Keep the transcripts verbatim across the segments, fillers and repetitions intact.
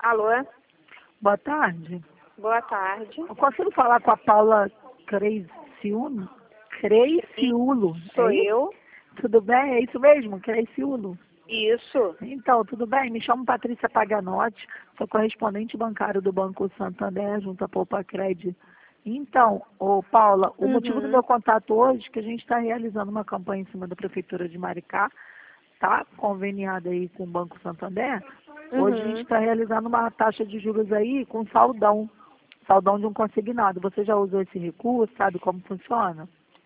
Alô? Boa tarde. Boa tarde. Eu consigo falar com a Paula Creiciulo? Creiciulo. Sou é eu. Tudo bem? É isso mesmo? Creiciulo? Isso. Então, tudo bem? Me chamo Patrícia Paganotti, sou correspondente bancário do Banco Santander, junto à Poupa Cred. Então, ô Paula, o Uhum. motivo do meu contato hoje é que a gente está realizando uma campanha em cima da Prefeitura de Maricá, tá? Conveniada aí com o Banco Santander. Hoje a gente Uhum. está realizando uma taxa de juros aí com saldão, saldão de um consignado. Você já usou esse recurso, sabe como funciona?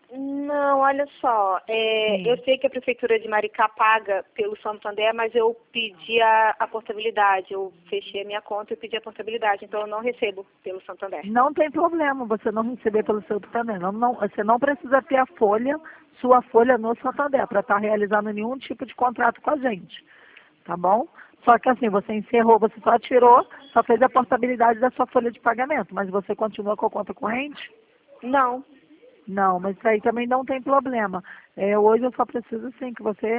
Não, olha só, é, Sim. eu sei que a Prefeitura de Maricá paga pelo Santander, mas eu pedi a, a portabilidade, eu fechei a minha conta e pedi a portabilidade, então eu não recebo pelo Santander. Não tem problema você não receber pelo seu Santander. Não, não, você não precisa ter a folha, sua folha no Santander, para estar realizando nenhum tipo de contrato com a gente. Tá bom? Só que assim, você encerrou, você só tirou, só fez a portabilidade da sua folha de pagamento, mas você continua com a conta corrente? Não. Não, mas isso aí também não tem problema. É, hoje eu só preciso sim que você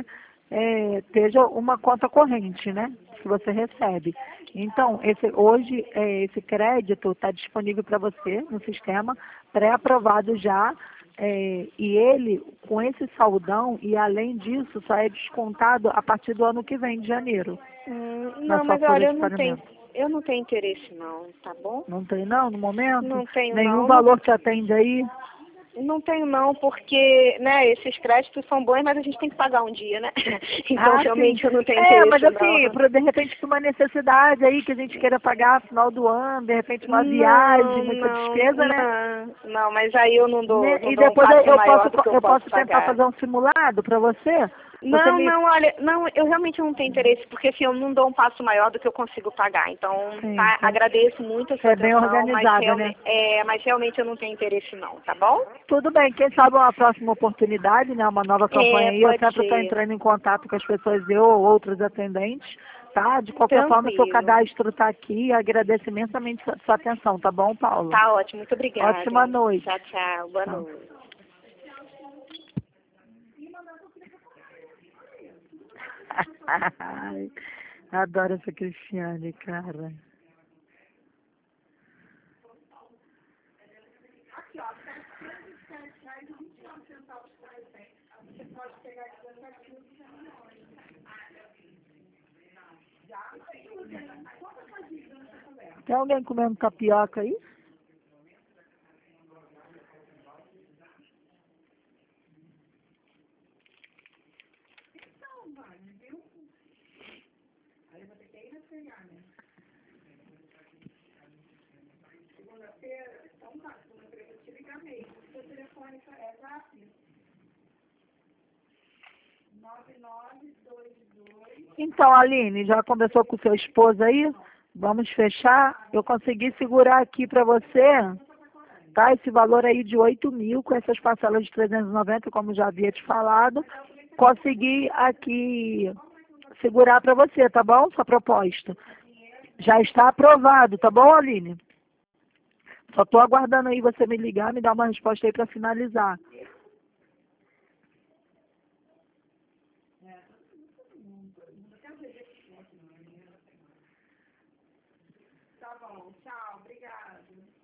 é, esteja uma conta corrente, né? Que você recebe. Então, esse, hoje é, esse crédito está disponível para você no sistema, pré-aprovado já, é, e ele, com esse saldão, e além disso, só é descontado a partir do ano que vem, de janeiro, Hum, na não, sua mas folha olha, eu de não tenho, pagamento. eu não tenho interesse não, tá bom? Não tem não, no momento? Não tenho Nenhum não, não, valor te atende aí? não tenho não, porque, né, esses créditos são bons, mas a gente tem que pagar um dia, né? Então, Ah, sim. realmente, eu não tenho É, mas interesse assim, não. por, de repente, por uma necessidade aí que a gente queira pagar no final do ano, de repente uma Não, viagem, muita não, despesa, né? não, não, mas aí eu não dou, Né? não E dou um depois eu, passo eu posso maior do que eu eu posso posso tentar pagar. fazer um simulado para você. Você Não, me. não, olha, não, eu realmente não tenho interesse, porque assim, eu não dou um passo maior do que eu consigo pagar. Então, Sim, tá, você agradeço muito a você sua é bem atenção, mas, organizada, né? realme, é, mas realmente eu não tenho interesse não, tá bom? Tudo bem, quem sabe uma próxima oportunidade, né? Uma nova campanha É, aí, eu pode sempre estou ser. entrando em contato com as pessoas, eu ou outros atendentes, tá? De qualquer forma, seu Tranquilo. cadastro está aqui e agradeço imensamente sua sua atenção, tá bom, Paulo? Tá ótimo, muito obrigada. Ótima noite. Tchau, tchau, boa Tchau. noite. Ai, adoro essa Cristiane, cara. Tem alguém comendo tapioca aí? Então, Aline, já conversou com o seu esposo aí? Vamos fechar? Eu consegui segurar aqui para você, tá? Esse valor aí de oito mil, com essas parcelas de trezentos e noventa, como já havia te falado. Consegui aqui segurar para você, tá bom? Sua proposta. Já está aprovado, tá bom, Aline? Só estou aguardando aí você me ligar, me dar uma resposta aí para finalizar. Tá bom, tchau, obrigada.